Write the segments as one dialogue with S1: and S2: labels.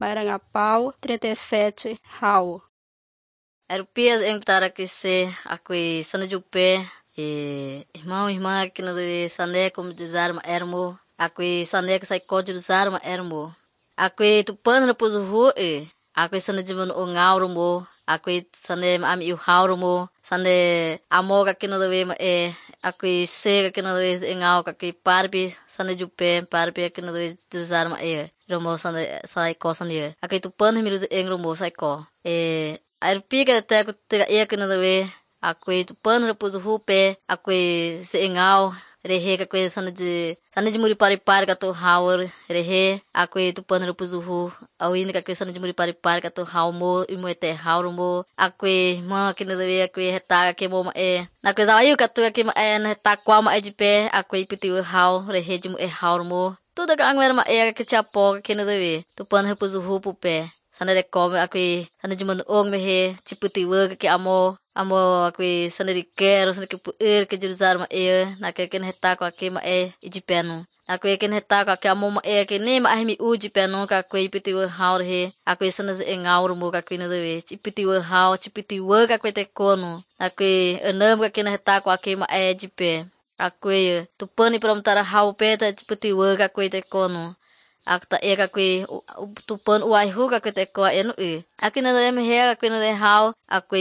S1: Maranhapau, 37, Rau.
S2: Era o Pia em que se aqui sana jupe irmão irmã que não deve sané como usar uma ermo aqui sané que sai código usar uma ermo aqui tu pano na pus ru aqui sana de mano ngauro mo aqui sané ami o hauro mo sané amoga que não deve aqui cega que não deve ngau aqui parbi sana jupe parbi que não deve usar uma romo sané sai coisa nie aqui tu pano me usa engro sai co Air pica até que não deve aku tu pano repouso rupe aku se engau rehe ka kwe sana de muri pari ka to hawar rehe aku tu pano repouso ru au ini ka kwe sana de muri pari ka to hawmo imo ete hawmo aku ma que não deve aku heta que mo na kwe zayu ka tu que na heta kwa ma de pé aku ipiti haw rehe de mo hawmo tudo ka angwer ma que chapo que não deve tu pano repouso ru pu pé sana de come aku sana de mon ong me he chiputi work que amo aku sana de quero sana que que usar ma na que heta ko aqui ma de peno aku que heta ko que amo ma que nem ma mi u de peno ka aku ipiti work haur he aku sana de engaur mo ka no deve chipiti work haur chipiti work aku te kono aku enam que heta ko aqui ma de pé aku tu pani promptara hau peta chipiti work aku te kono aku ta aku tu pan uai huga aku te ko enu aku na de me he aku na de hau aku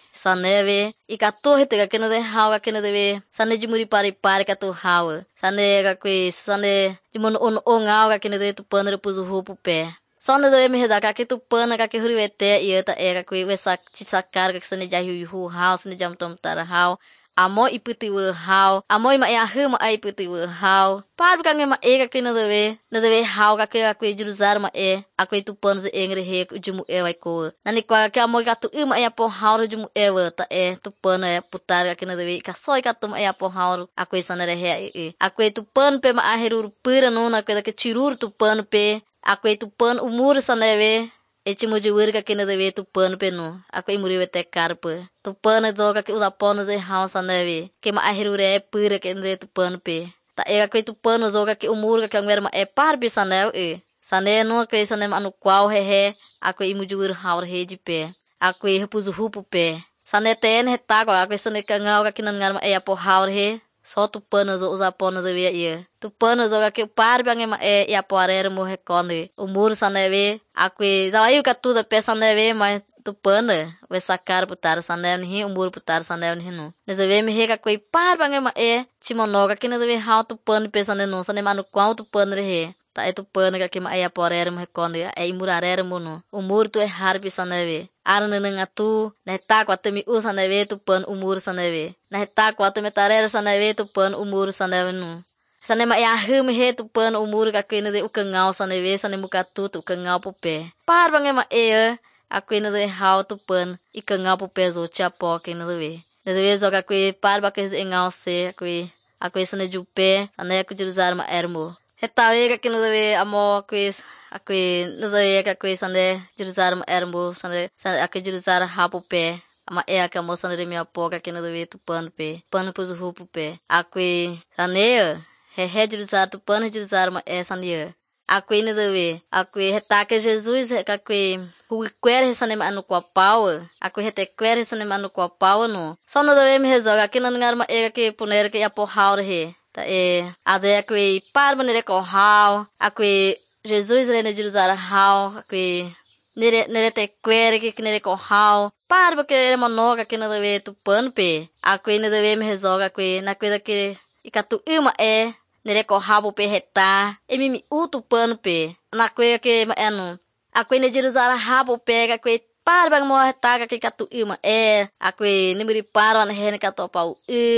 S2: saneve e ka torre te aku na de hau aku na de sane de muri pari ka tu hau sane aku sane de mon on au aku na de tu pan repus ru pu pé só na de me he da aku tu pan aku huriwete e ta aku wesa sacar aku sane ja hu hau sane jam tom tar hau amo iputi hau amo ima huma iputi hau par kange ma ka na deve hau ka aku juruzar ma aku tu panze engre he jumu vai ko nani kwa ka amo ka tu ima po hau jumu ta tu pan putar ka na deve ka soi ka tum po hau aku sanare he aku tu pan pe ma aherur pura no na ka tirur tu pan pe aku tu pan umur saneve Echimo juur ka kina deve tu pano peno aku imuri wete karpe tu pano zo ka uda pano ze house neve ke ma ahirure pura ke nze tu pano pe ta aku tu pano zo ka umur ka ngwer ma parbi sanev sane no ke sane anu kwau he aku imu juur haur he ji pe aku puzu hupu pe sane ten he ta ko aku sane ka ngau ka kinan ngar ma po haur he só tu pano zo usa pano de via tu pano zo que par bange ma e a poarer mo recone o muro saneve aqui za aí ka tudo peça neve mas tu pano we sacar putar saneve ni o muro putar saneve ni no neve me rega coi par bange ma timonoga que não deve how tu pano peça no sane manu qual tu pano re ta tu pano ka que ma e a poarer mo recone e murarer mo no o muro tu harpi saneve Arana nanga tu na ta ko atemi u saneve tu pan umur saneve na ta ko atemi tarer saneve tu pan umur saneve nu sanema ya hum he tu pan umur ka kwene de ukangau saneve sanemu ka tu ukangau pu pe par bange ma akwene de how tu pan ikangau pu pe zo chapo ke no de de zo ka kwe par ba ke engau se akwe sane jupe ane ku juzar ma ermo Hetawe ka no de amo quiz aku nuzaya ka aku sande juruzar ermo sande aku juruzar hapu pe ama ka mo sande mi apoga que no deve tu pano pe pano pus rupu pe aku sande he juruzar tu pano juruzar ma sande aku no deve aku heta que Jesus ka aku hu quer sande ma no kwa pau aku hete quer sande ma no kwa pau no só no deve me rezoga que no ngar ma que poner que apo haur he ta ade aku par manere ko hau aku Jesus rene de usar hau aku nere te quere que nere ko hau par porque era monoga que não deve tu pan pe aku não deve me rezoga aku na coisa que ikatu uma nere ko hau pe reta e mimi utu pan pe na coisa que no aku ne de usar hau pe aku par bang mo taga que katu uma aku nimuri paro na hene katu pau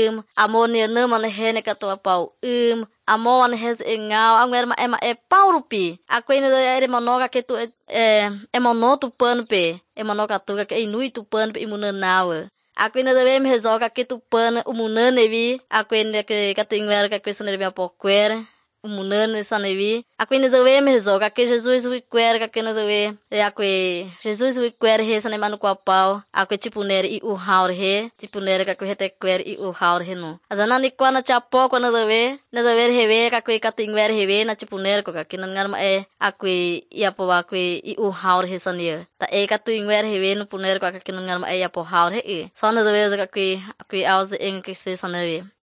S2: amone nama na hene katu pau amon hes engau angwer ma ema pau rupi aku ine do ere monoga que tu monoto pan pe monoga tu que inui tu pan pe imunanawa aku ine do me rezoga que tu pan umunane vi aku ine que katu ingwer que questionar me apoquer umunane sanevi. Aku ini zawe mezo kake Jesus wi quer kake na zawe. Aku Jesus wi quer he sane manu kwa pau. Aku chipunere I u haur he. Chipunere kake hete quer I u haur he no. Azana ni kwa na chapo kwa na zawe. Na zawe hewe kake katingwer hewe na chipunere ko kake na ngarma aku iapo aku I u haur he sane. Ta katingwer hewe no punere ko kake na ngarma iapo haur he. Sana zawe kake aku auze eng kase sanevi.